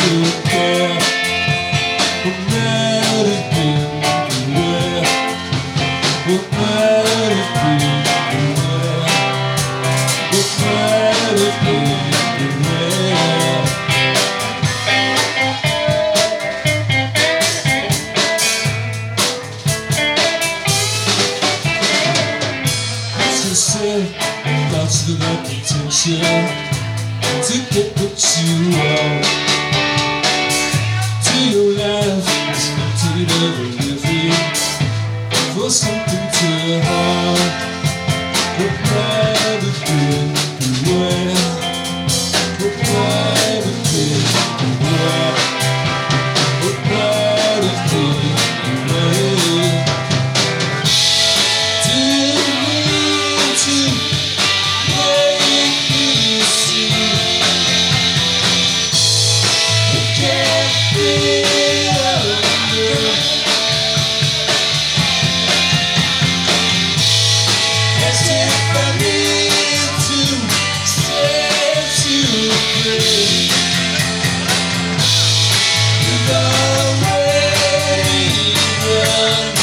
to care. What might have been beware. What might have been beware. What might have been beware. As I said, thoughts without potential to get what you want. To your life is empty, never living for something to have. What might have been beware. What might have been beware. What might have been beware. Didn't mean to make me see. I can't be under. As if I need to set you free. You've already run.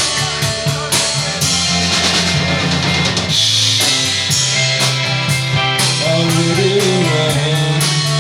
Already run.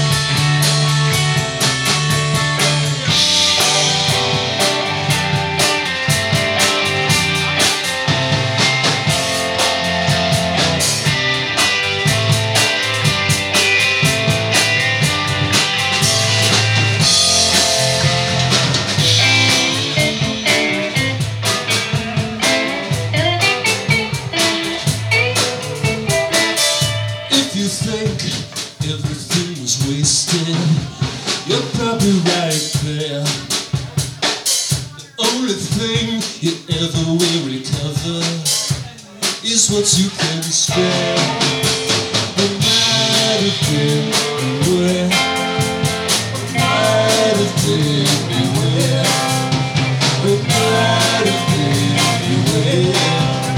If you think everything was wasted, you're probably right there. The only thing you ever will recover is what you can spare. What might have been beware. What might have been beware. What might have been beware.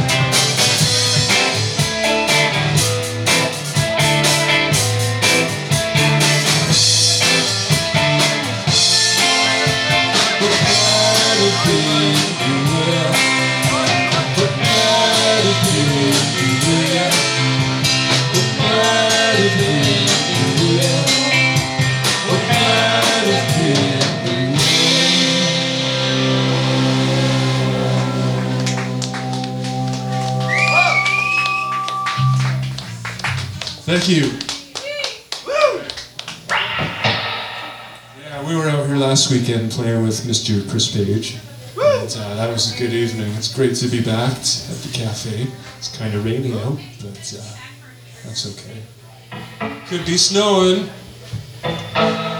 Thank you. Yeah, we were out here last weekend playing with Mr. Chris Page. And that was a good evening. It's great to be back at the cafe. It's kind of rainy out, but that's okay. Could be snowing.